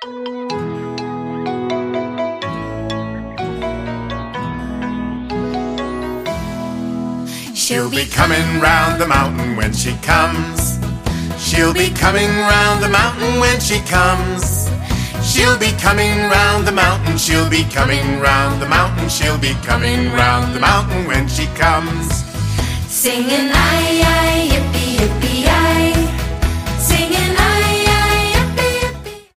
She'll be coming round the mountain when she comes. She'll be coming round the mountain when she comes. She'll be coming round the mountain. She'll be coming round the mountain. She'll be coming round the mountain when she comes. Singing, aye, aye,